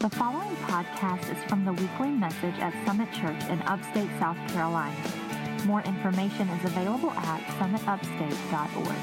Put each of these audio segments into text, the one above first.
The following podcast is from the weekly message at Summit Church in upstate South Carolina. More information is available at summitupstate.org.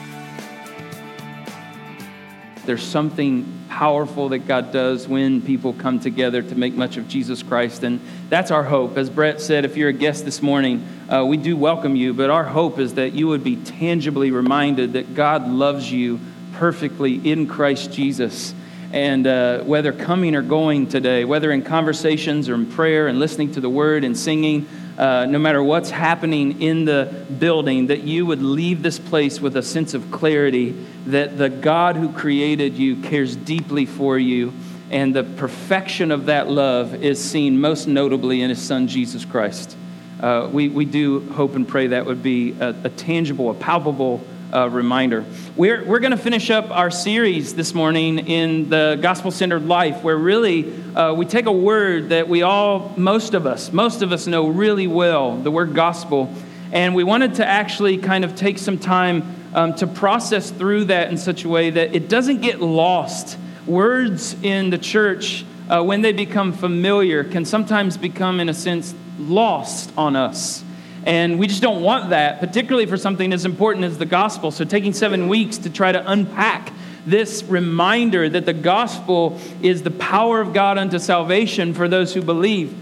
There's something powerful that God does when people come together to make much of Jesus Christ, and that's our hope. As Brett said, if you're a guest this morning, we do welcome you, but our hope is that you would be tangibly reminded that God loves you perfectly in Christ Jesus. And whether coming or going today, whether in conversations or in prayer and listening to the word and singing, no matter what's happening in the building, that you would leave this place with a sense of clarity that the God who created you cares deeply for you, and the perfection of that love is seen most notably in His Son, Jesus Christ. We do hope and pray that would be a tangible, a palpable reminder. We're going to finish up our series this morning in the gospel-centered life, where really we take a word that most of us know really well, the word gospel, and we wanted to actually kind of take some time to process through that in such a way that it doesn't get lost. Words in the church, when they become familiar, can sometimes become, in a sense, lost on us. And we just don't want that, particularly for something as important as the gospel. So taking 7 weeks to try to unpack this reminder that the gospel is the power of God unto salvation for those who believe.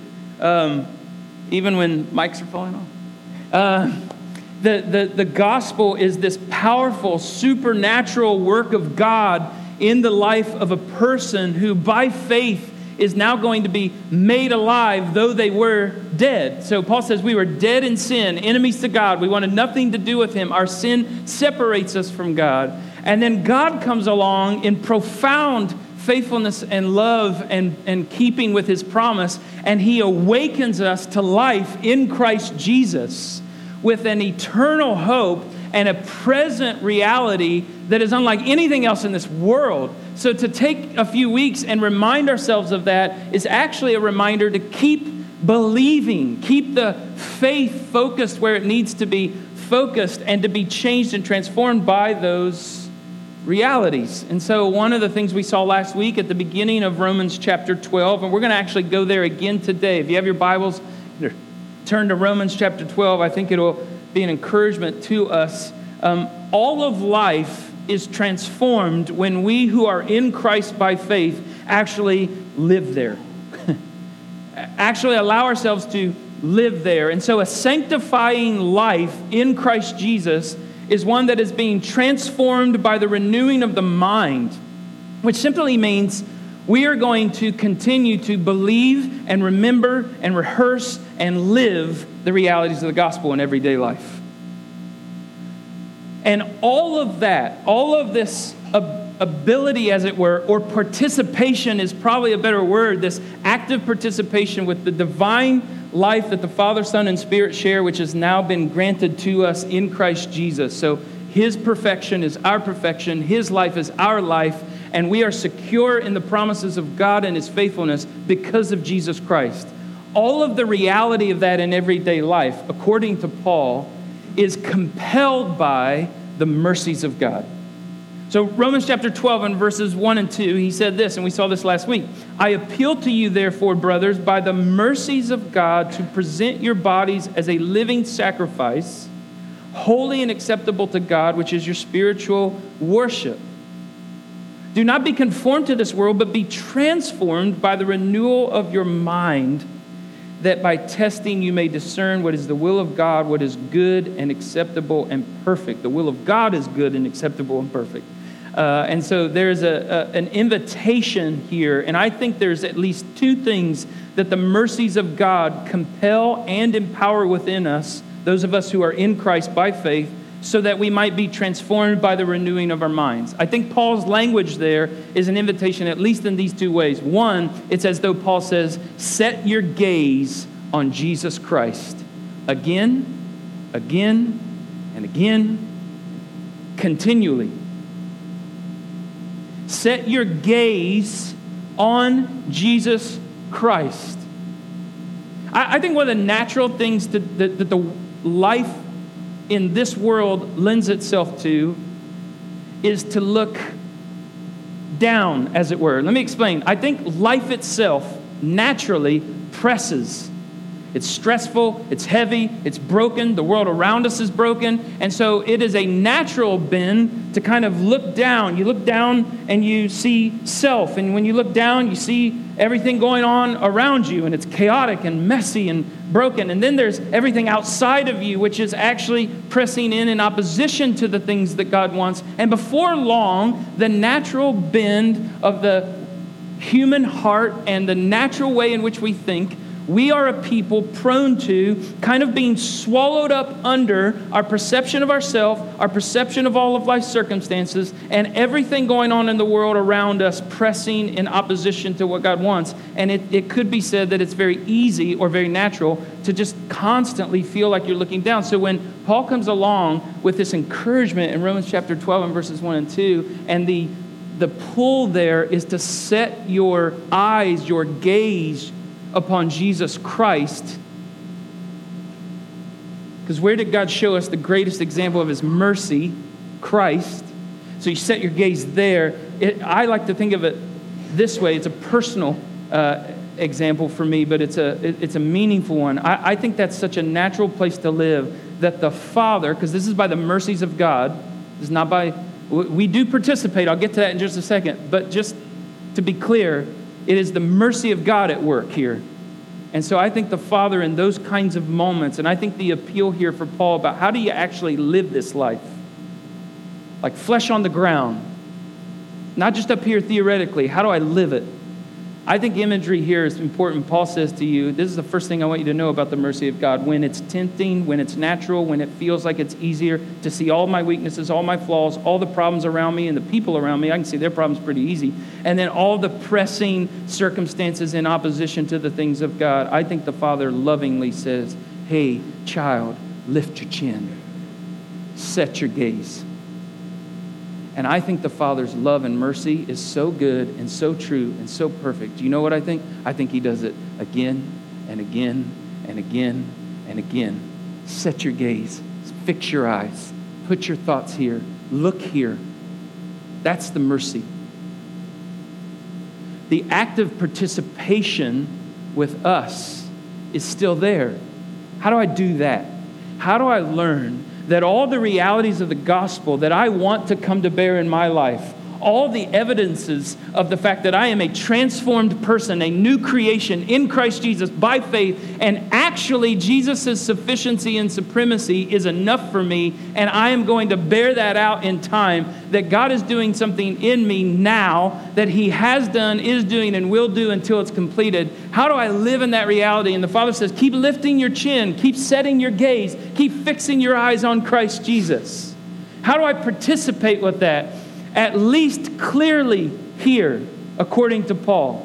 Even when mics are falling off. The gospel is this powerful, supernatural work of God in the life of a person who by faith is now going to be made alive, though they were dead. So Paul says we were dead in sin, enemies to God. We wanted nothing to do with Him. Our sin separates us from God. And then God comes along in profound faithfulness and love and keeping with His promise, and He awakens us to life in Christ Jesus with an eternal hope and a present reality that is unlike anything else in this world. So to take a few weeks and remind ourselves of that is actually a reminder to keep believing, keep the faith focused where it needs to be focused, and to be changed and transformed by those realities. And so one of the things we saw last week at the beginning of Romans chapter 12, and we're going to actually go there again today. If you have your Bibles, turn to Romans chapter 12. I think it'll be an encouragement to us. All of life is transformed when we who are in Christ by faith actually live there. Actually allow ourselves to live there. And so a sanctifying life in Christ Jesus is one that is being transformed by the renewing of the mind, which simply means we are going to continue to believe and remember and rehearse and live the realities of the gospel in everyday life. And all of that, all of this ability, as it were, or participation is probably a better word, this active participation with the divine life that the Father, Son, and Spirit share, which has now been granted to us in Christ Jesus. So His perfection is our perfection, His life is our life, and we are secure in the promises of God and His faithfulness because of Jesus Christ. All of the reality of that in everyday life, according to Paul, is compelled by the mercies of God. So Romans chapter 12 and verses 1 and 2, he said this, and we saw this last week. I appeal to you, therefore, brothers, by the mercies of God, to present your bodies as a living sacrifice, holy and acceptable to God, which is your spiritual worship. Do not be conformed to this world, but be transformed by the renewal of your mind, that by testing you may discern what is the will of God, what is good and acceptable and perfect. The will of God is good and acceptable and perfect. And so there's an invitation here, and I think there's at least two things that the mercies of God compel and empower within us, those of us who are in Christ by faith, so that we might be transformed by the renewing of our minds. I think Paul's language there is an invitation, at least in these two ways. One, it's as though Paul says, set your gaze on Jesus Christ. Again, again, and again, continually. Set your gaze on Jesus Christ. I think one of the natural things that the life in this world lends itself to is to look down, as it were. Let me explain. I think life itself naturally presses. It's stressful, it's heavy, it's broken, the world around us is broken, and so it is a natural bend to kind of look down. You look down and you see self, and when you look down, you see everything going on around you, and it's chaotic and messy and broken, and then there's everything outside of you, which is actually pressing in opposition to the things that God wants, and before long, the natural bend of the human heart and the natural way in which we think, we are a people prone to kind of being swallowed up under our perception of ourselves, our perception of all of life's circumstances, and everything going on in the world around us pressing in opposition to what God wants. And it could be said that it's very easy or very natural to just constantly feel like you're looking down. So when Paul comes along with this encouragement in Romans chapter 12 and verses 1 and 2, and the pull there is to set your eyes, your gaze upon Jesus Christ. Because where did God show us the greatest example of his mercy? Christ. So you set your gaze there. I like to think of it this way. It's a personal example for me, but it's a meaningful one. I think that's such a natural place to live, that the Father, because this is by the mercies of God, this is not by, we do participate, I'll get to that in just a second, but just to be clear, it is the mercy of God at work here. And so I think the Father in those kinds of moments, and I think the appeal here for Paul about how do you actually live this life? Like flesh on the ground. Not just up here theoretically. How do I live it? I think imagery here is important. Paul says to you, this is the first thing I want you to know about the mercy of God. When it's tempting, when it's natural, when it feels like it's easier to see all my weaknesses, all my flaws, all the problems around me and the people around me, I can see their problems pretty easy. And then all the pressing circumstances in opposition to the things of God. I think the Father lovingly says, hey, child, lift your chin. Set your gaze. And I think the Father's love and mercy is so good and so true and so perfect. Do you know what I think? I think he does it again and again and again and again. Set your gaze. Fix your eyes. Put your thoughts here. Look here. That's the mercy. The active participation with us is still there. How do I do that? How do I learn that all the realities of the gospel that I want to come to bear in my life, all the evidences of the fact that I am a transformed person, a new creation in Christ Jesus by faith, and actually Jesus' sufficiency and supremacy is enough for me, and I am going to bear that out in time, that God is doing something in me now that he has done, is doing, and will do until it's completed. How do I live in that reality? And the Father says, keep lifting your chin, keep setting your gaze, keep fixing your eyes on Christ Jesus. How do I participate with that? At least clearly here, according to Paul,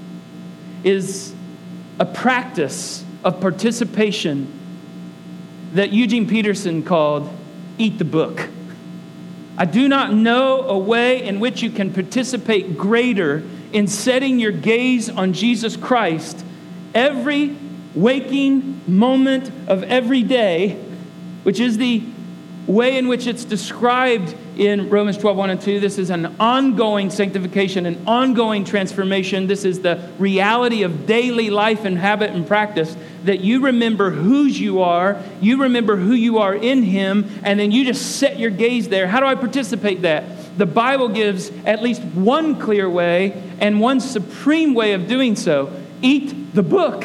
is a practice of participation that Eugene Peterson called eat the book. I do not know a way in which you can participate greater in setting your gaze on Jesus Christ every waking moment of every day, which is the way in which it's described in Romans 12, 1 and 2. This is an ongoing sanctification, an ongoing transformation. This is the reality of daily life and habit and practice, that you remember whose you are, you remember who you are in him, and then you just set your gaze there. How do I participate that? The Bible gives at least one clear way and one supreme way of doing so. Eat the book.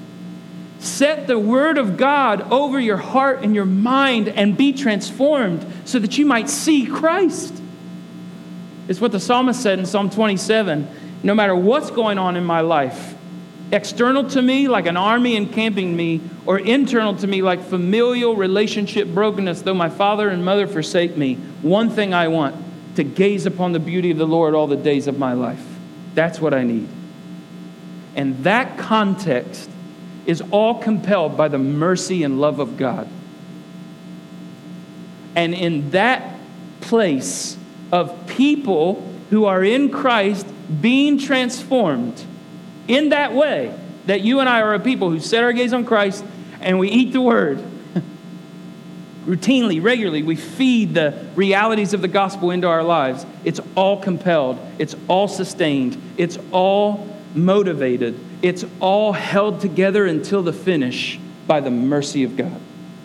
Set the word of God over your heart and your mind and be transformed so that you might see Christ. It's what the psalmist said in Psalm 27. No matter what's going on in my life, external to me like an army encamping me, or internal to me like familial relationship brokenness, though my father and mother forsake me, one thing I want, to gaze upon the beauty of the Lord all the days of my life. That's what I need. And that context is all compelled by the mercy and love of God. And in that place of people who are in Christ being transformed in that way, that you and I are a people who set our gaze on Christ and we eat the word. routinely, regularly, we feed the realities of the gospel into our lives, it's all compelled, it's all sustained, it's all motivated, it's all held together until the finish by the mercy of God.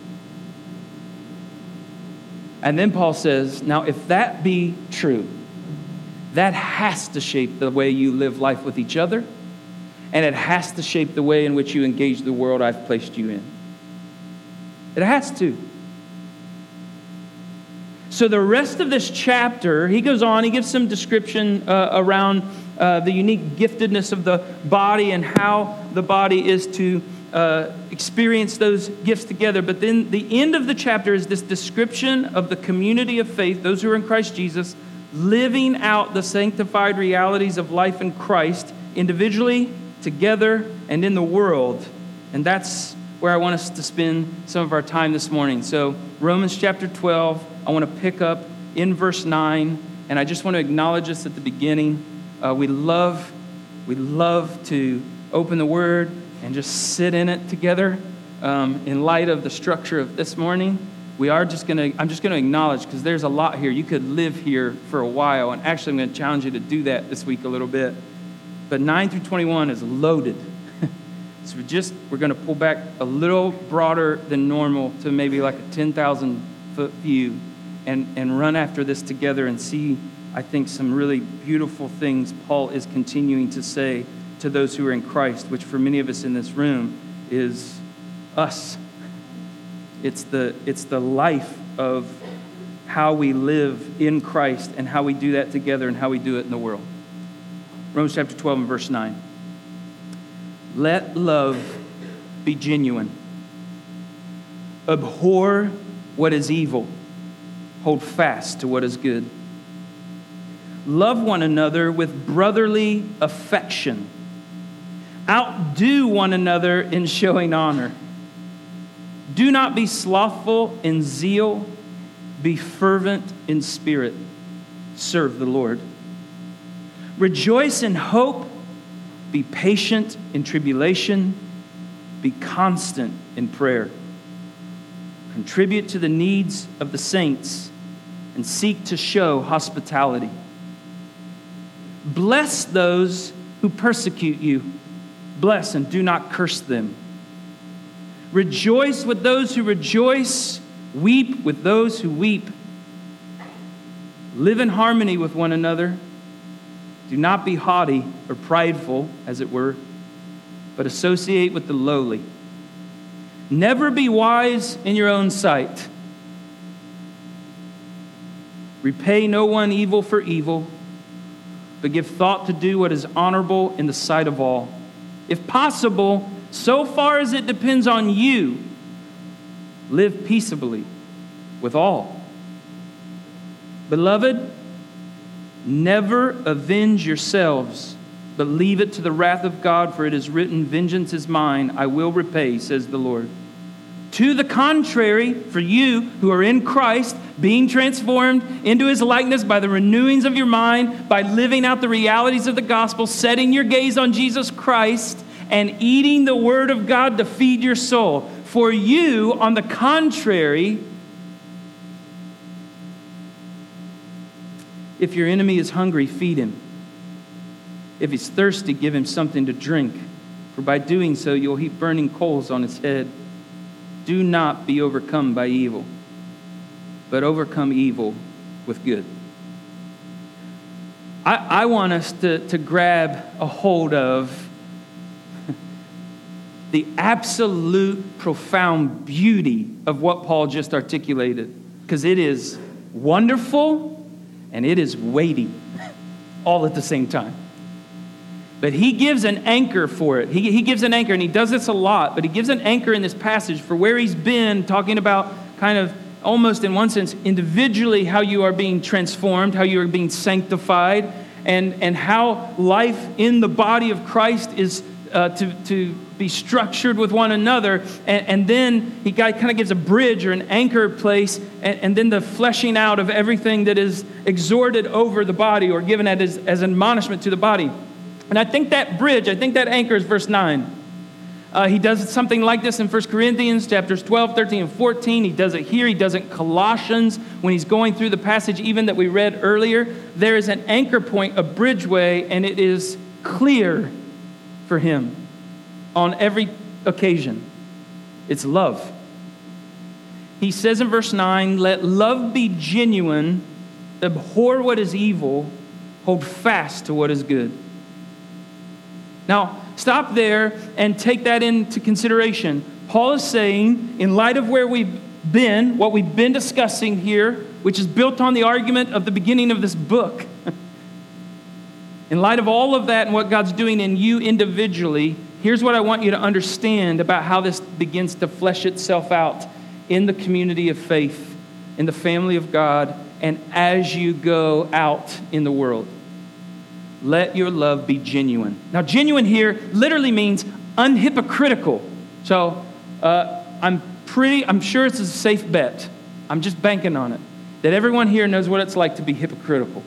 And then Paul says, now if that be true, that has to shape the way you live life with each other, and it has to shape the way in which you engage the world I've placed you in. It has to. So the rest of this chapter, he goes on, he gives some description around the unique giftedness of the body and how the body is to experience those gifts together. But then the end of the chapter is this description of the community of faith, those who are in Christ Jesus, living out the sanctified realities of life in Christ, individually, together, and in the world. And that's where I want us to spend some of our time this morning. So Romans chapter 12, I want to pick up in verse 9, and I just want to acknowledge this at the beginning. We love to open the Word and just sit in it together. In light of the structure of this morning, I'm just going to acknowledge, because there's a lot here. You could live here for a while, and actually I'm going to challenge you to do that this week a little bit. But 9 through 21 is loaded. So we're going to pull back a little broader than normal to maybe like a 10,000-foot view and run after this together and see, I think, some really beautiful things Paul is continuing to say to those who are in Christ, which for many of us in this room is us. It's the life of how we live in Christ and how we do that together and how we do it in the world. Romans chapter 12 and verse 9. Let love be genuine. Abhor what is evil. Hold fast to what is good. Love one another with brotherly affection. Outdo one another in showing honor. Do not be slothful in zeal. Be fervent in spirit. Serve the Lord. Rejoice in hope. Be patient in tribulation. Be constant in prayer. Contribute to the needs of the saints and seek to show hospitality. Bless those who persecute you. Bless and do not curse them. Rejoice with those who rejoice. Weep with those who weep. Live in harmony with one another. Do not be haughty or prideful, as it were, but associate with the lowly. Never be wise in your own sight. Repay no one evil for evil, but give thought to do what is honorable in the sight of all. If possible, so far as it depends on you, live peaceably with all. Beloved, never avenge yourselves, but leave it to the wrath of God, for it is written, vengeance is mine, I will repay, says the Lord. To the contrary, for you who are in Christ, being transformed into his likeness by the renewings of your mind, by living out the realities of the gospel, setting your gaze on Jesus Christ, and eating the word of God to feed your soul. For you, on the contrary, if your enemy is hungry, feed him. If he's thirsty, give him something to drink. For by doing so, you'll heap burning coals on his head. Do not be overcome by evil, but overcome evil with good. I want us to grab a hold of the absolute profound beauty of what Paul just articulated, because it is wonderful and it is weighty all at the same time. But he gives an anchor for it. He gives an anchor, and he does this a lot, but he gives an anchor in this passage for where he's been, talking about kind of almost in one sense individually how you are being transformed, how you are being sanctified, and how life in the body of Christ is to be structured with one another. And then he kind of gives a bridge or an anchor place, and then the fleshing out of everything that is exhorted over the body or given as admonishment to the body. And I think that bridge, that anchor is verse 9. He does something like this in 1 Corinthians chapters 12, 13, and 14. He does it here. He does it in Colossians when he's going through the passage even that we read earlier. There is an anchor point, a bridgeway, and it is clear for him on every occasion. It's love. He says in verse 9, let love be genuine, abhor what is evil, hold fast to what is good. Now, stop there and take that into consideration. Paul is saying, in light of where we've been, what we've been discussing here, which is built on the argument of the beginning of this book, in light of all of that and what God's doing in you individually, here's what I want you to understand about how this begins to flesh itself out in the community of faith, in the family of God, and as you go out in the world. Let your love be genuine. Now, genuine here literally means unhypocritical. So I'm sure it's a safe bet. I'm just banking on it, that everyone here knows what it's like to be hypocritical.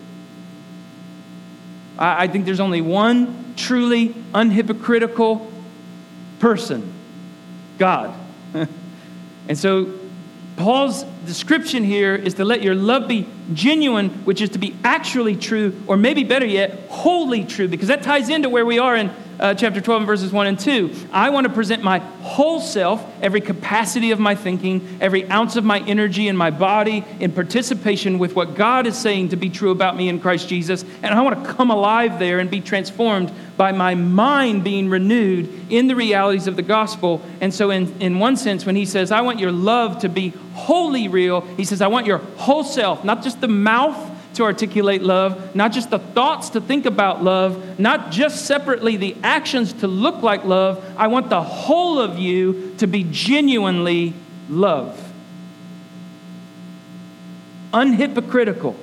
I think there's only one truly unhypocritical person, God. And so Paul's description here is to let your love be genuine, which is to be actually true, or maybe better yet, wholly true, because that ties into where we are in chapter 12 and verses 1 and 2. I want to present my whole self, every capacity of my thinking, every ounce of my energy in my body, in participation with what God is saying to be true about me in Christ Jesus. And I want to come alive there and be transformed by my mind being renewed in the realities of the gospel. And so in one sense, when he says, I want your love to be wholly real, he says, I want your whole self, not just the mouth to articulate love, not just the thoughts to think about love, not just separately the actions to look like love. I want the whole of you to be genuinely love. Unhypocritical.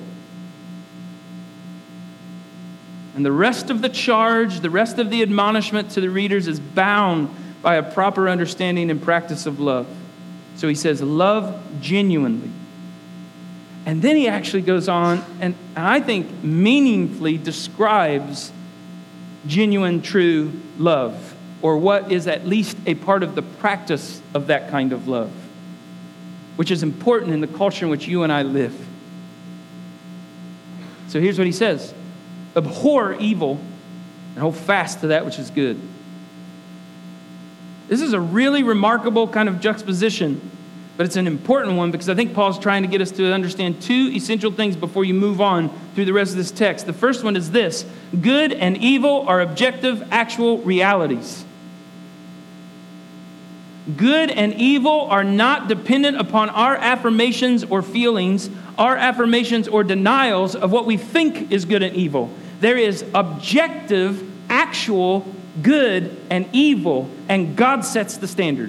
And the rest of the charge, the rest of the admonishment to the readers is bound by a proper understanding and practice of love. So he says, love genuinely. And then he actually goes on and I think meaningfully describes genuine, true love, or what is at least a part of the practice of that kind of love, which is important in the culture in which you and I live. So here's what he says. Abhor evil and hold fast to that which is good. This is a really remarkable kind of juxtaposition, but it's an important one because I think Paul's trying to get us to understand two essential things before you move on through the rest of this text. The first one is this: good and evil are objective, actual realities. Good and evil are not dependent upon our affirmations or feelings, our affirmations or denials of what we think is good and evil. There is objective, actual good and evil, and God sets the standard.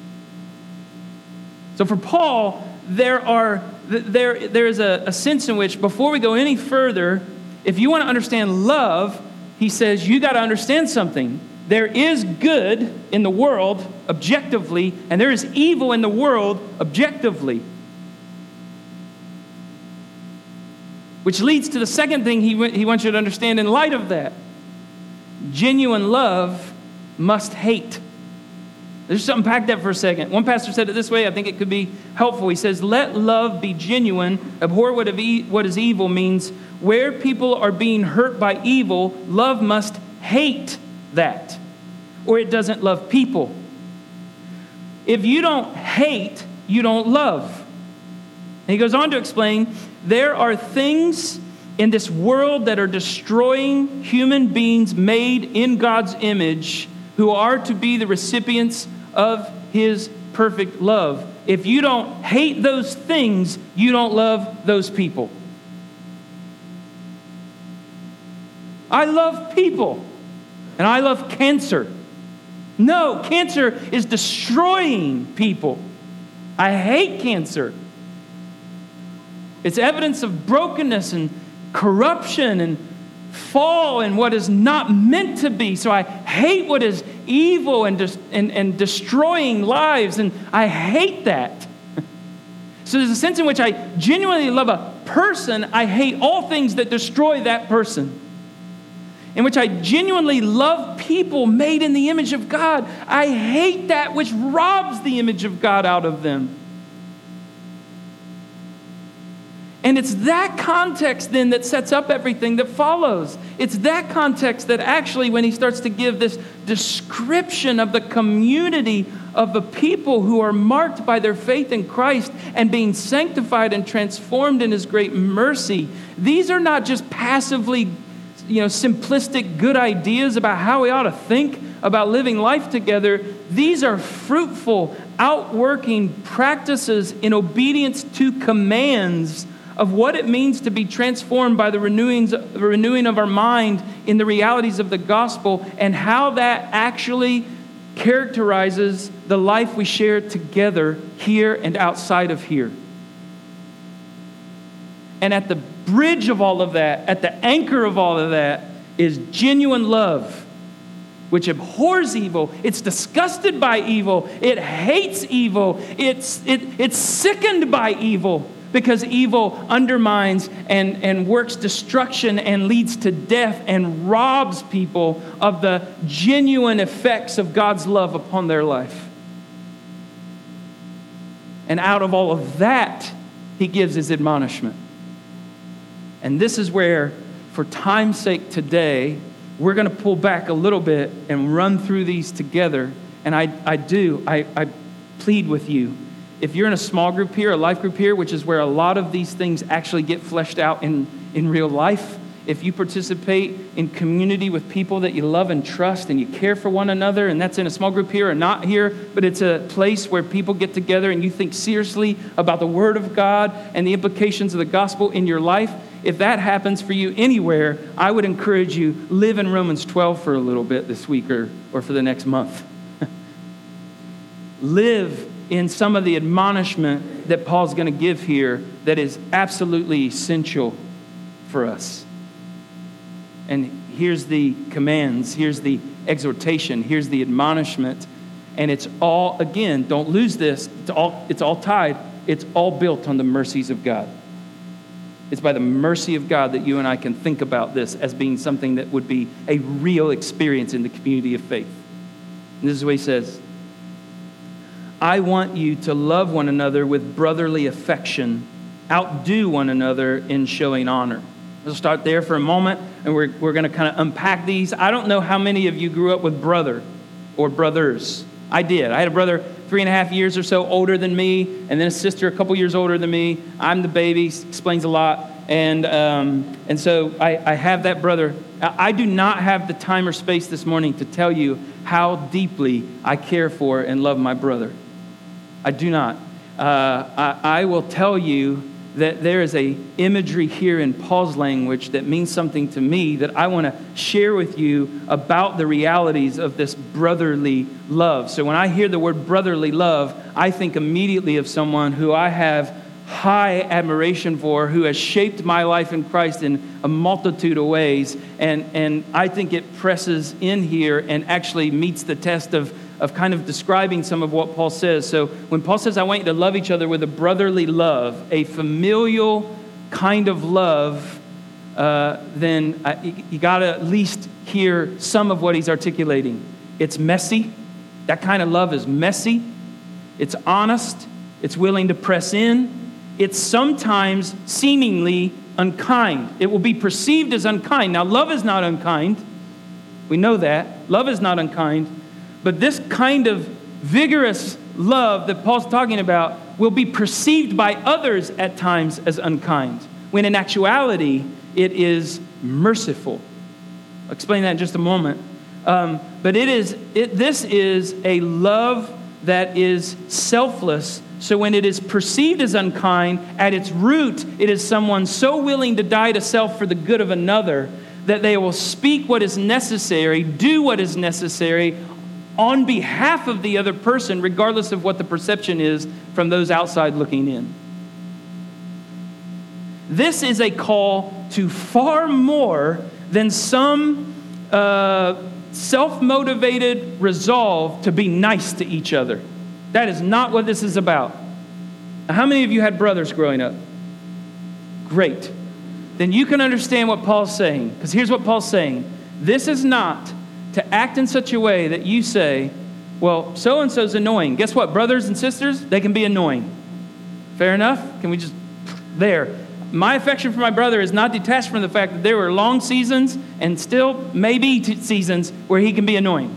So for Paul, there is a sense in which, before we go any further, if you want to understand love, he says you got to understand something. There is good in the world objectively, and there is evil in the world objectively. Which leads to the second thing he wants you to understand in light of that. Genuine love must hate. Let's just unpack that for a second. One pastor said it this way. I think it could be helpful. He says, let love be genuine. Abhor what is evil means where people are being hurt by evil, love must hate that, or it doesn't love people. If you don't hate, you don't love. And he goes on to explain, there are things in this world that are destroying human beings made in God's image who are to be the recipients of his perfect love. If you don't hate those things, you don't love those people. I love people, and I love cancer. No, cancer is destroying people. I hate cancer. It's evidence of brokenness and corruption and fall and what is not meant to be. So I hate what is evil and destroying lives, and I hate that. So there's a sense in which I genuinely love a person. I hate all things that destroy that person. in which I genuinely love people made in the image of God. I hate that which robs the image of God out of them. And it's that context then that sets up everything that follows. It's that context that actually, when he starts to give this description of the community of the people who are marked by their faith in Christ and being sanctified and transformed in his great mercy, these are not just passively, simplistic good ideas about how we ought to think about living life together. These are fruitful, outworking practices in obedience to commands of what it means to be transformed by the renewing of our mind in the realities of the gospel, and how that actually characterizes the life we share together here and outside of here. And at the bridge of all of that, at the anchor of all of that, is genuine love, which abhors evil. It's disgusted by evil. It hates evil. It's sickened by evil, because evil undermines and works destruction and leads to death and robs people of the genuine effects of God's love upon their life. And out of all of that, he gives his admonishment. And this is where, for time's sake today, we're going to pull back a little bit and run through these together. And I plead with you, if you're in a small group here, a life group here, which is where a lot of these things actually get fleshed out in real life, if you participate in community with people that you love and trust and you care for one another, and that's in a small group here or not here, but it's a place where people get together and you think seriously about the Word of God and the implications of the gospel in your life, if that happens for you anywhere, I would encourage you, live in Romans 12 for a little bit this week or for the next month. Live in some of the admonishment that Paul's going to give here that is absolutely essential for us. And here's the commands, here's the exhortation, here's the admonishment. And it's all, again, don't lose this, it's all tied. It's all built on the mercies of God. It's by the mercy of God that you and I can think about this as being something that would be a real experience in the community of faith. And this is what he says. I want you to love one another with brotherly affection, outdo one another in showing honor. We'll start there for a moment, and we're going to kind of unpack these. I don't know how many of you grew up with brother or brothers. I did. I had a brother 3.5 years or so older than me, and then a sister a couple years older than me. I'm the baby, explains a lot. And so I have that brother. I do not have the time or space this morning to tell you how deeply I care for and love my brother. I do not. I will tell you that there is a imagery here in Paul's language that means something to me that I want to share with you about the realities of this brotherly love. So when I hear the word brotherly love, I think immediately of someone who I have high admiration for, who has shaped my life in Christ in a multitude of ways. And I think it presses in here and actually meets the test of kind of describing some of what Paul says. So when Paul says, I want you to love each other with a brotherly love, a familial kind of love, then you got to at least hear some of what he's articulating. It's messy. That kind of love is messy. It's honest. It's willing to press in. It's sometimes seemingly unkind. It will be perceived as unkind. Now, love is not unkind. We know that. Love is not unkind. But this kind of vigorous love that Paul's talking about will be perceived by others at times as unkind, when in actuality, it is merciful. I'll explain that in just a moment. But this is a love that is selfless. So when it is perceived as unkind, at its root, it is someone so willing to die to self for the good of another that they will speak what is necessary, do what is necessary on behalf of the other person, regardless of what the perception is from those outside looking in. This is a call to far more than some self-motivated resolve to be nice to each other. That is not what this is about. Now, how many of you had brothers growing up? Great. Then you can understand what Paul's saying. Because here's what Paul's saying. This is not to act in such a way that you say, well, so-and-so's annoying. Guess what, brothers and sisters? They can be annoying. Fair enough? Can we just, there. My affection for my brother is not detached from the fact that there were long seasons and still maybe seasons where he can be annoying.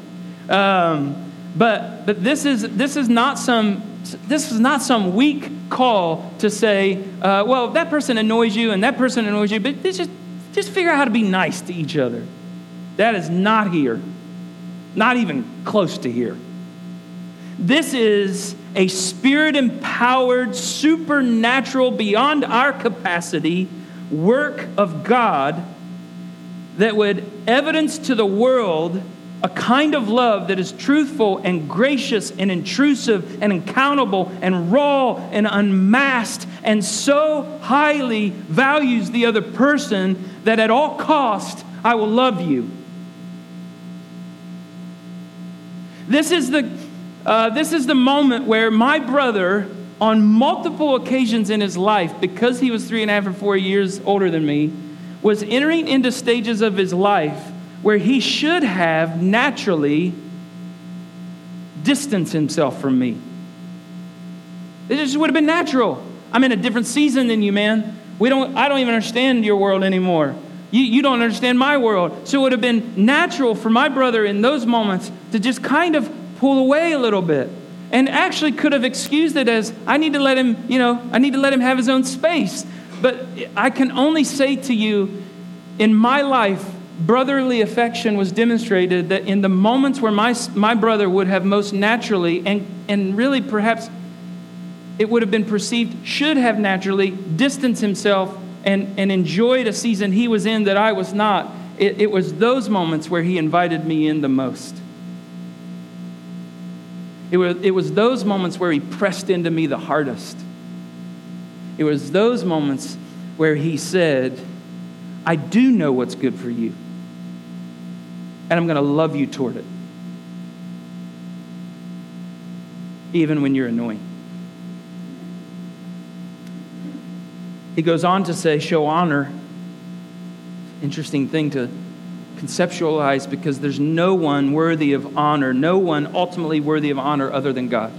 But this is not some weak call to say, well, that person annoys you and that person annoys you, but just figure out how to be nice to each other. That is not here. Not even close to here. This is a Spirit-empowered, supernatural, beyond our capacity work of God that would evidence to the world a kind of love that is truthful and gracious and intrusive and accountable and raw and unmasked and so highly values the other person that at all cost, I will love you. This is the moment where my brother, on multiple occasions in his life, because he was 3.5 or 4 years older than me, was entering into stages of his life where he should have naturally distanced himself from me. It just would have been natural. I'm in a different season than you, man. I don't even understand your world anymore. You don't understand my world. So it would have been natural for my brother in those moments to just kind of pull away a little bit. And actually could have excused it as, I need to let him have his own space. But I can only say to you, in my life, brotherly affection was demonstrated that in the moments where my brother would have most naturally, and really perhaps it would have been perceived, should have naturally distanced himself and enjoyed a season he was in that I was not. It was those moments where he invited me in the most. It was those moments where he pressed into me the hardest. It was those moments where he said, I do know what's good for you, and I'm going to love you toward it, even when you're annoying. He goes on to say, show honor. Interesting thing to conceptualize, because there's no one worthy of honor, no one ultimately worthy of honor other than God.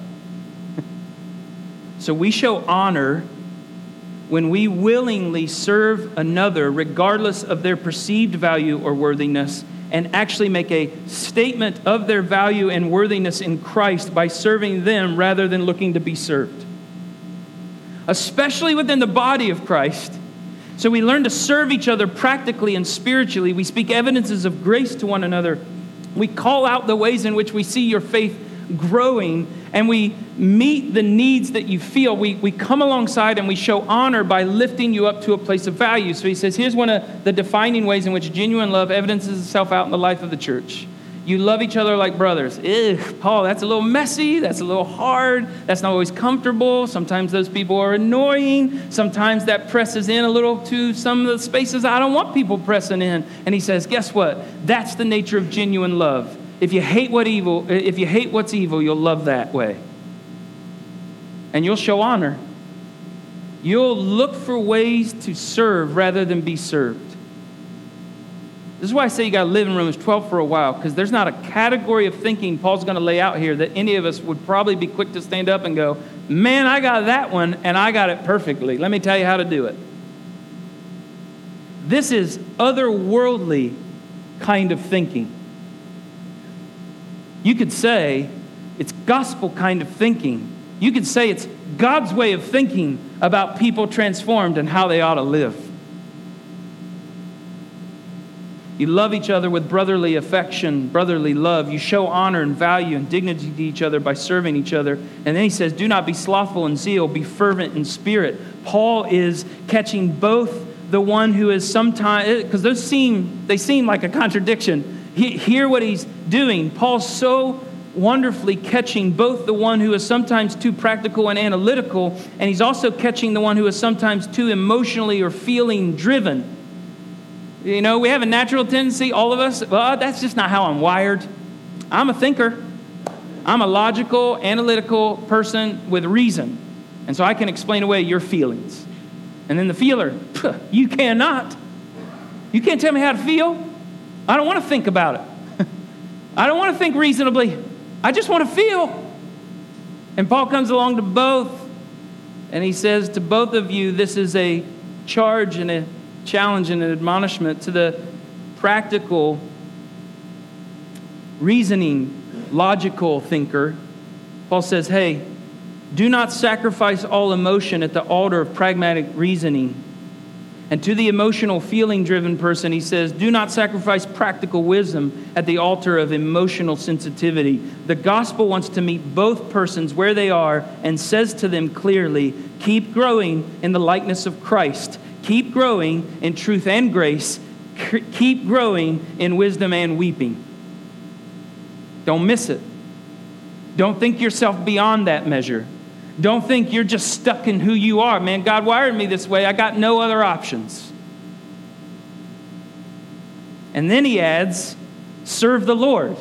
So we show honor when we willingly serve another, regardless of their perceived value or worthiness, and actually make a statement of their value and worthiness in Christ by serving them rather than looking to be served. Especially within the body of Christ. So we learn to serve each other practically and spiritually. We speak evidences of grace to one another. We call out the ways in which we see your faith growing, and we meet the needs that you feel. We come alongside and we show honor by lifting you up to a place of value. So he says, here's one of the defining ways in which genuine love evidences itself out in the life of the church. You love each other like brothers. Paul, that's a little messy. That's a little hard. That's not always comfortable. Sometimes those people are annoying. Sometimes that presses in a little to some of the spaces I don't want people pressing in. And he says, guess what? That's the nature of genuine love. If you hate what's evil, you'll love that way. And you'll show honor. You'll look for ways to serve rather than be served. This is why I say you got to live in Romans 12 for a while, because there's not a category of thinking Paul's going to lay out here that any of us would probably be quick to stand up and go, man, I got that one, and I got it perfectly. Let me tell you how to do it. This is otherworldly kind of thinking. You could say it's gospel kind of thinking. You could say it's God's way of thinking about people transformed and how they ought to live. You love each other with brotherly affection, brotherly love. You show honor and value and dignity to each other by serving each other. And then he says, do not be slothful in zeal, be fervent in spirit. Paul is catching both the one who is sometimes, because they seem like a contradiction. Hear what he's doing. Paul's so wonderfully catching both the one who is sometimes too practical and analytical, and he's also catching the one who is sometimes too emotionally or feeling driven. You know, we have a natural tendency, all of us, well, that's just not how I'm wired. I'm a thinker. I'm a logical, analytical person with reason. And so I can explain away your feelings. And then the feeler, you cannot. You can't tell me how to feel. I don't want to think about it. I don't want to think reasonably. I just want to feel. And Paul comes along to both, and he says to both of you, this is a charge and a challenge and an admonishment. To the practical, reasoning, logical thinker, Paul says, hey, do not sacrifice all emotion at the altar of pragmatic reasoning. And to the emotional, feeling-driven person, he says, do not sacrifice practical wisdom at the altar of emotional sensitivity. The gospel wants to meet both persons where they are and says to them clearly, keep growing in the likeness of Christ. Keep growing in truth and grace. Keep growing in wisdom and weeping. Don't miss it. Don't think yourself beyond that measure. Don't think you're just stuck in who you are. Man, God wired me this way. I got no other options. And then he adds, serve the Lord.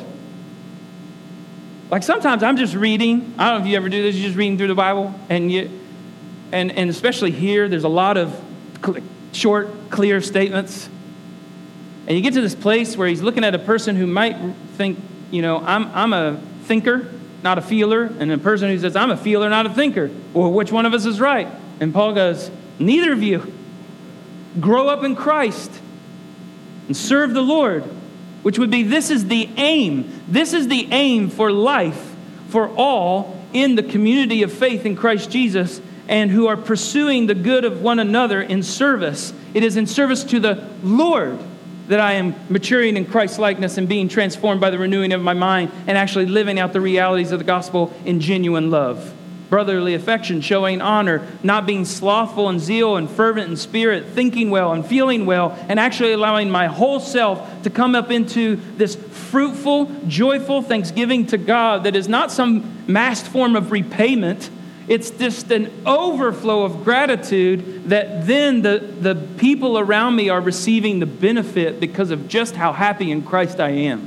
Like sometimes I'm just reading. I don't know if you ever do this. You're just reading through the Bible. And especially here, there's a lot of short, clear statements. And you get to this place where he's looking at a person who might think, I'm a thinker, not a feeler, and a person who says, I'm a feeler, not a thinker. Well, which one of us is right? And Paul goes, neither of you. Grow up in Christ and serve the Lord, which would be, this is the aim. This is the aim for life for all in the community of faith in Christ Jesus and who are pursuing the good of one another in service. It is in service to the Lord that I am maturing in Christ's likeness and being transformed by the renewing of my mind and actually living out the realities of the gospel in genuine love. Brotherly affection, showing honor, not being slothful in zeal and fervent in spirit, thinking well and feeling well, and actually allowing my whole self to come up into this fruitful, joyful thanksgiving to God that is not some masked form of repayment. It's just an overflow of gratitude that then the people around me are receiving the benefit because of just how happy in Christ I am.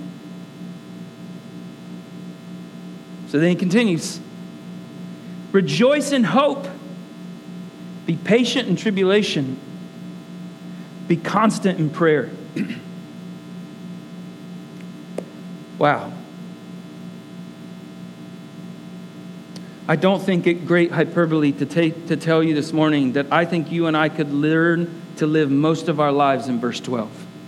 So then he continues. Rejoice in hope. Be patient in tribulation. Be constant in prayer. Wow. I don't think it great hyperbole to tell you this morning that I think you and I could learn to live most of our lives in verse 12.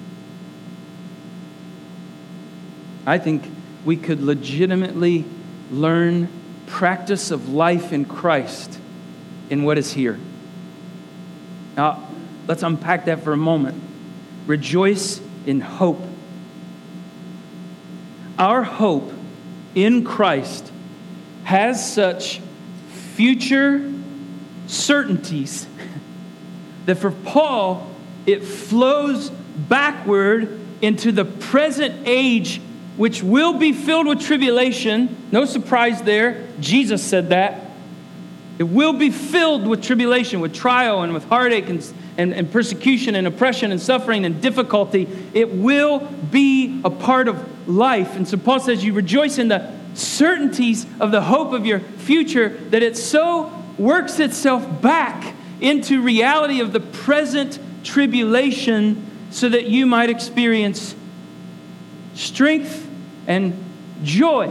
I think we could legitimately learn practice of life in Christ in what is here. Now, let's unpack that for a moment. Rejoice in hope. Our hope in Christ has such future certainties that for Paul, it flows backward into the present age, which will be filled with tribulation. No surprise there. Jesus said that. It will be filled with tribulation, with trial and with heartache and persecution and oppression and suffering and difficulty. It will be a part of life. And so Paul says you rejoice in the certainties of the hope of your future, that it so works itself back into reality of the present tribulation so that you might experience strength and joy.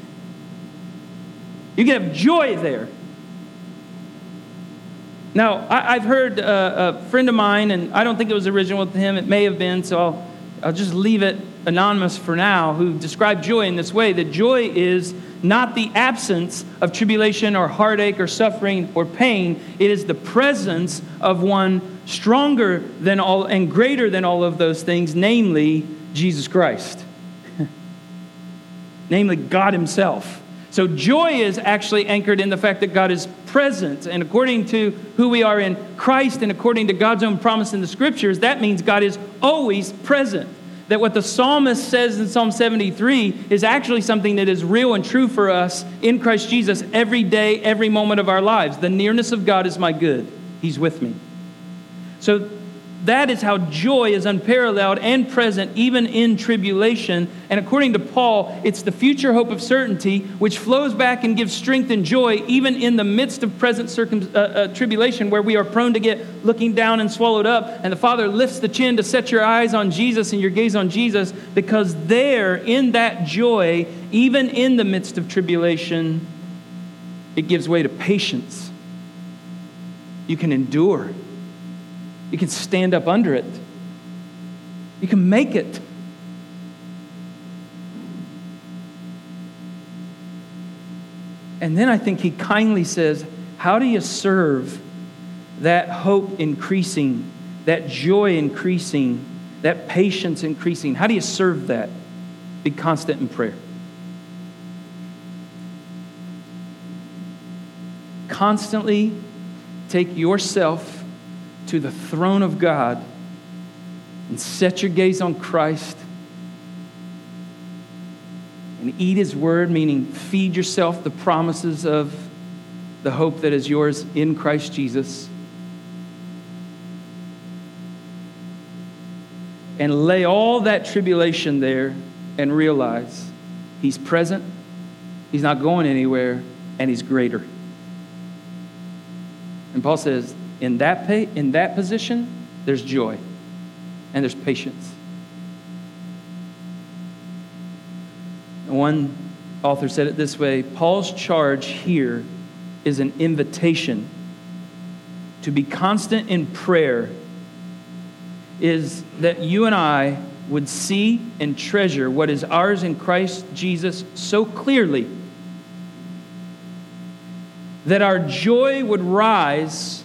You can have joy there. Now, I've heard a friend of mine, and I don't think it was original with him, it may have been, so I'll just leave it anonymous for now, who described joy in this way, that joy is not the absence of tribulation or heartache or suffering or pain. It is the presence of one stronger than all and greater than all of those things, namely Jesus Christ. Namely God himself. So joy is actually anchored in the fact that God is present. And according to who we are in Christ and according to God's own promise in the scriptures, that means God is always present. That what the psalmist says in Psalm 73 is actually something that is real and true for us in Christ Jesus every day, every moment of our lives. The nearness of God is my good. He's with me. So that is how joy is unparalleled and present even in tribulation. And according to Paul, it's the future hope of certainty which flows back and gives strength and joy even in the midst of present tribulation, where we are prone to get looking down and swallowed up. And the Father lifts the chin to set your eyes on Jesus and your gaze on Jesus, because there, in that joy, even in the midst of tribulation, it gives way to patience. You can endure. You can stand up under it. You can make it. And then I think he kindly says, how do you serve that hope increasing, that joy increasing, that patience increasing? How do you serve that? Be constant in prayer. Constantly take yourself to the throne of God and set your gaze on Christ and eat His word, meaning feed yourself the promises of the hope that is yours in Christ Jesus. And lay all that tribulation there and realize He's present, He's not going anywhere, and He's greater. And Paul says, in that position, there's joy and there's patience. And one author said it this way: Paul's charge here is an invitation to be constant in prayer, is that you and I would see and treasure what is ours in Christ Jesus so clearly that our joy would rise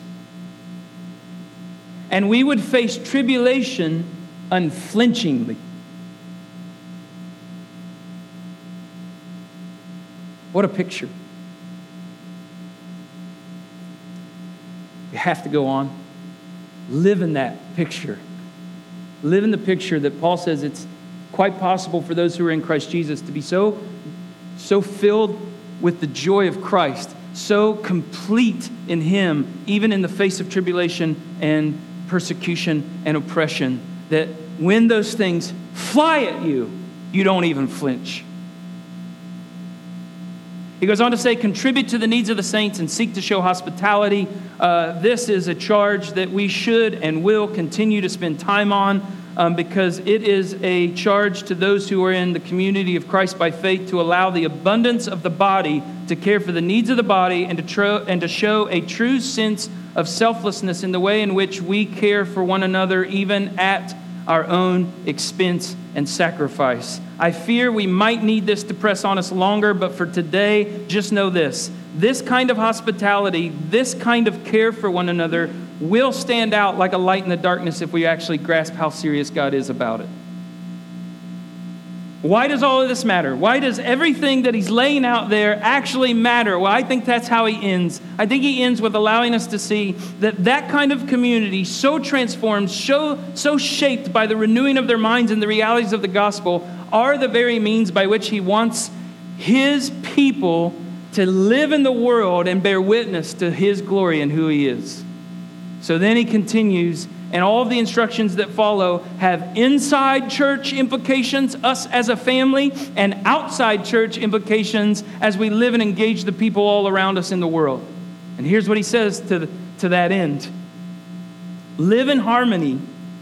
and we would face tribulation unflinchingly. What a picture. You have to go on. Live in that picture. Live in the picture that Paul says it's quite possible for those who are in Christ Jesus to be so filled with the joy of Christ, so complete in Him, even in the face of tribulation and persecution and oppression, that when those things fly at you, you don't even flinch. He goes on to say, contribute to the needs of the saints and seek to show hospitality. This is a charge that we should and will continue to spend time on, because it is a charge to those who are in the community of Christ by faith to allow the abundance of the body to care for the needs of the body and to show a true sense of selflessness in the way in which we care for one another, even at our own expense and sacrifice. I fear we might need this to press on us longer, but for today, just know this. This kind of hospitality, this kind of care for one another will stand out like a light in the darkness if we actually grasp how serious God is about it. Why does all of this matter? Why does everything that he's laying out there actually matter? Well, I think that's how he ends. I think he ends with allowing us to see that kind of community, so transformed, so shaped by the renewing of their minds and the realities of the gospel, are the very means by which he wants his people to live in the world and bear witness to his glory and who he is. So then he continues, and all of the instructions that follow have inside church implications, us as a family, and outside church implications as we live and engage the people all around us in the world. And here's what he says to that end. Live in harmony.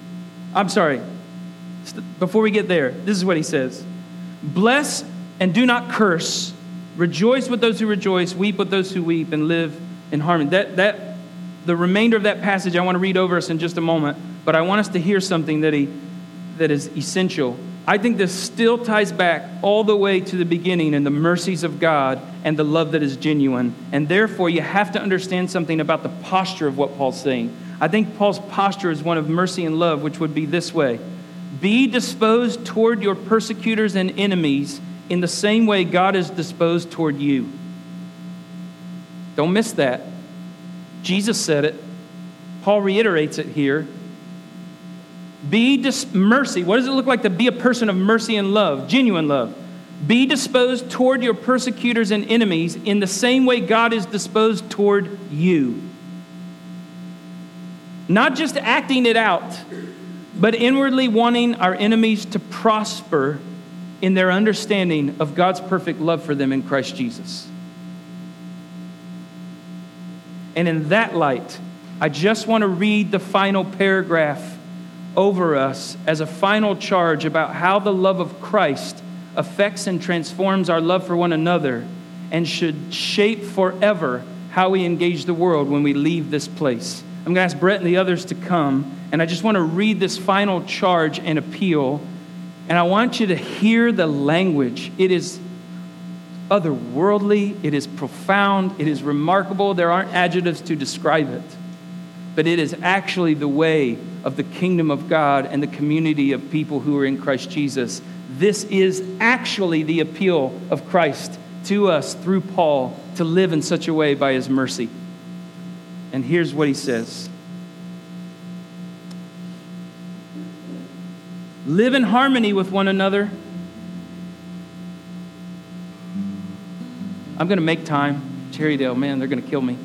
Before we get there, this is what he says. Bless and do not curse. Rejoice with those who rejoice. Weep with those who weep, and live in harmony. The remainder of that passage I want to read over us in just a moment, but I want us to hear something that is essential. I think this still ties back all the way to the beginning and the mercies of God and the love that is genuine. And therefore, you have to understand something about the posture of what Paul's saying. I think Paul's posture is one of mercy and love, which would be this way. Be disposed toward your persecutors and enemies in the same way God is disposed toward you. Don't miss that. Jesus said it. Paul reiterates it here. Mercy. What does it look like to be a person of mercy and love? Genuine love. Be disposed toward your persecutors and enemies in the same way God is disposed toward you. not just acting it out, but inwardly wanting our enemies to prosper in their understanding of God's perfect love for them in Christ Jesus. And in that light, I just want to read the final paragraph over us as a final charge about how the love of Christ affects and transforms our love for one another and should shape forever how we engage the world when we leave this place. I'm going to ask Brett and the others to come, and I just want to read this final charge and appeal, and I want you to hear the language. It is otherworldly, it is profound, it is remarkable. There aren't adjectives to describe it, but it is actually the way of the kingdom of God and the community of people who are in Christ Jesus. This is actually the appeal of Christ to us through Paul to live in such a way by his mercy. And here's what he says. Live in harmony with one another. I'm going to make time. Cherrydale, man, they're going to kill me.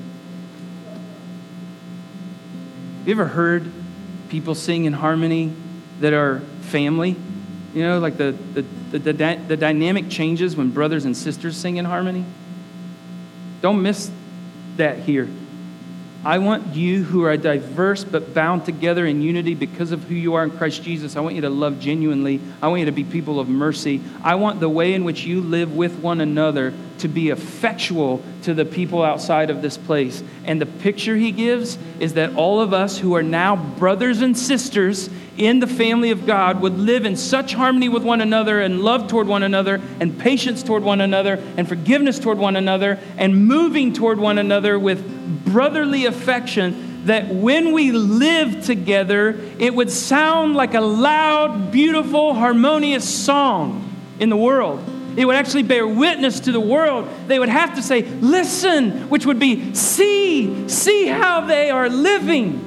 Have you ever heard people sing in harmony that are family? You know, like the dynamic changes when brothers and sisters sing in harmony. Don't miss that here. I want you who are diverse but bound together in unity because of who you are in Christ Jesus. I want you to love genuinely. I want you to be people of mercy. I want the way in which you live with one another to be effectual to the people outside of this place. And the picture he gives is that all of us who are now brothers and sisters in the family of God would live in such harmony with one another and love toward one another and patience toward one another and forgiveness toward one another and moving toward one another with brotherly affection, that when we live together, it would sound like a loud, beautiful, harmonious song in the world. It would actually bear witness to the world. They would have to say, listen, which would be, see how they are living.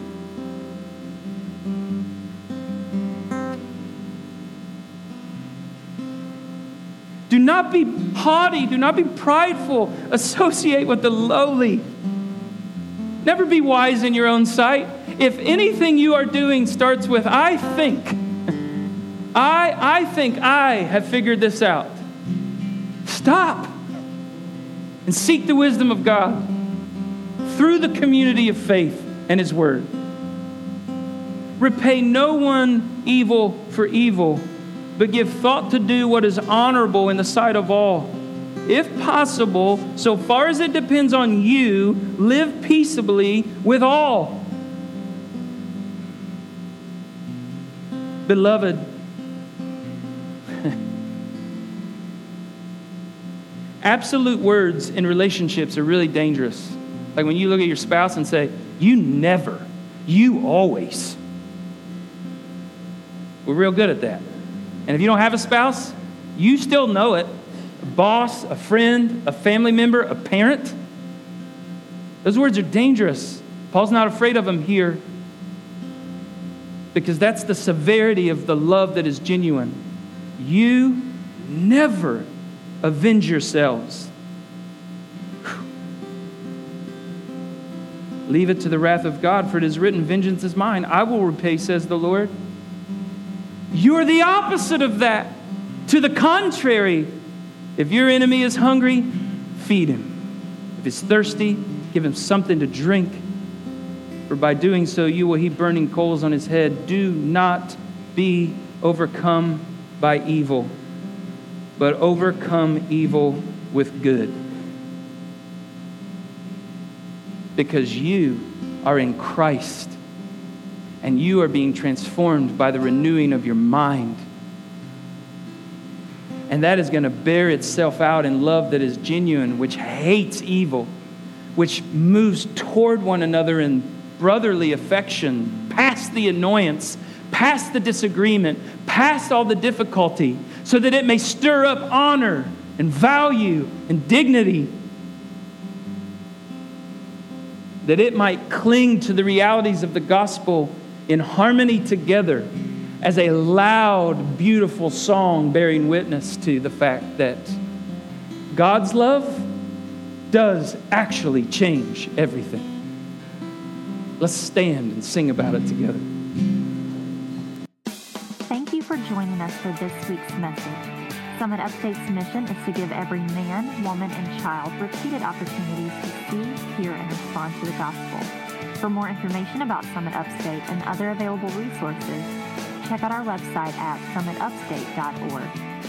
Do not be haughty. Do not be prideful. Associate with the lowly. Never be wise in your own sight. If anything you are doing starts with, I think I have figured this out. Stop and seek the wisdom of God through the community of faith and His Word. Repay no one evil for evil, but give thought to do what is honorable in the sight of all. If possible, so far as it depends on you, live peaceably with all. Beloved, absolute words in relationships are really dangerous. Like when you look at your spouse and say, you never, you always. We're real good at that. And if you don't have a spouse, you still know it. A boss, a friend, a family member, a parent. Those words are dangerous. Paul's not afraid of them here because that's the severity of the love that is genuine. You never avenge yourselves. Leave it to the wrath of God, for it is written, vengeance is mine. I will repay, says the Lord. You're the opposite of that. To the contrary, if your enemy is hungry, feed him. If he's thirsty, give him something to drink. For by doing so, you will heap burning coals on his head. Do not be overcome by evil, but overcome evil with good. Because you are in Christ, and you are being transformed by the renewing of your mind. And that is going to bear itself out in love that is genuine, which hates evil, which moves toward one another in brotherly affection, past the annoyance, past the disagreement, past all the difficulty, so that it may stir up honor and value and dignity, that it might cling to the realities of the gospel in harmony together as a loud, beautiful song bearing witness to the fact that God's love does actually change everything. Let's stand and sing about it together. Thank you for joining us for this week's message. Summit Upstate's mission is to give every man, woman, and child repeated opportunities to see, hear, and respond to the gospel. For more information about Summit Upstate and other available resources, check out our website at summitupstate.org.